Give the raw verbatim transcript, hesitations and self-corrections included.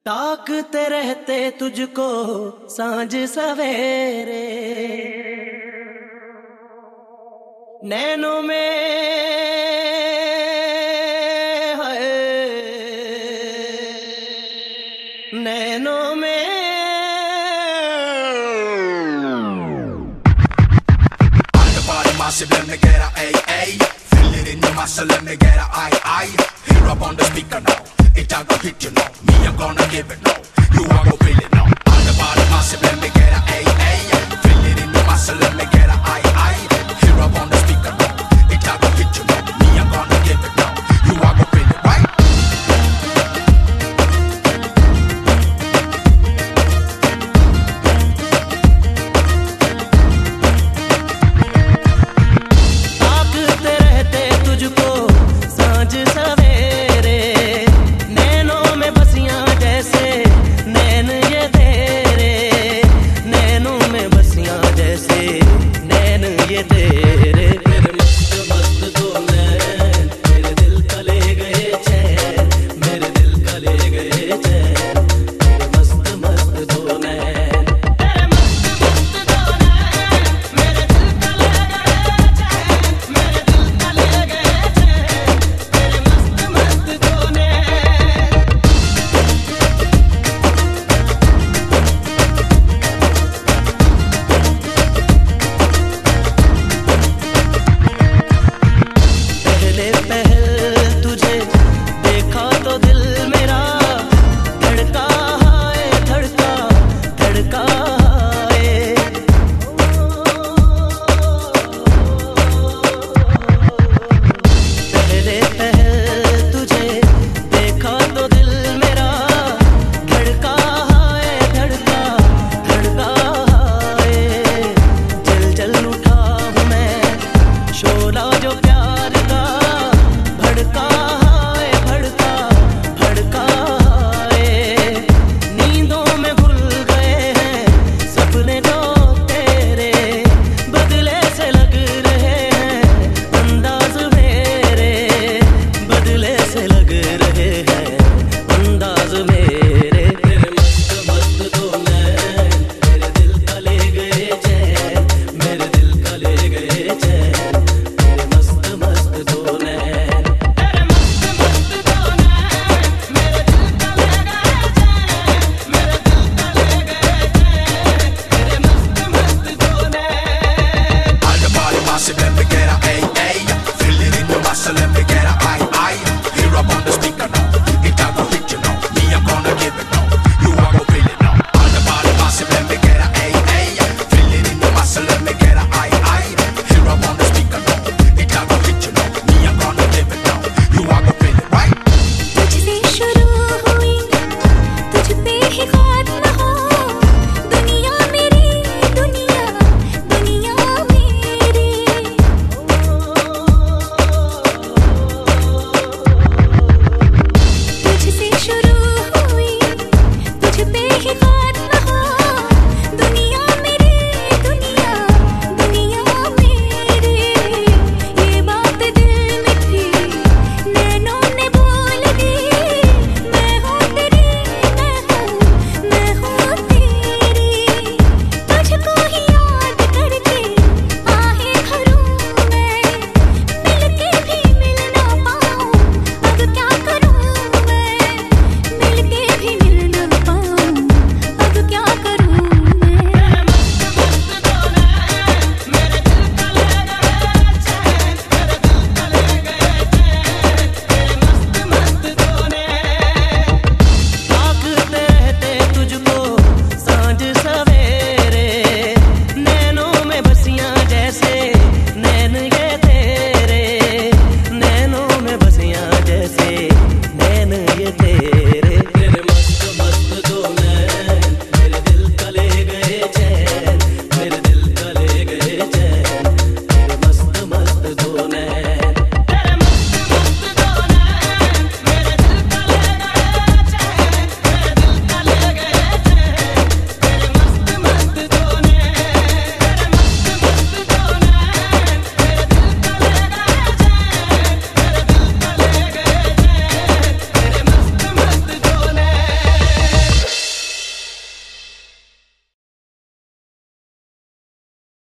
ताकते रहते तुझको सांझ सवेरे, नैनों में है, नैनों में massive, let me get a A A. Feel it in your muscle, let me get a I I. Here up on the speaker now, it a go hit you now. Me, I'm gonna give it now. You are gonna feel it now. On the body massive, let me get a A A. Feel it in your muscle, let me get a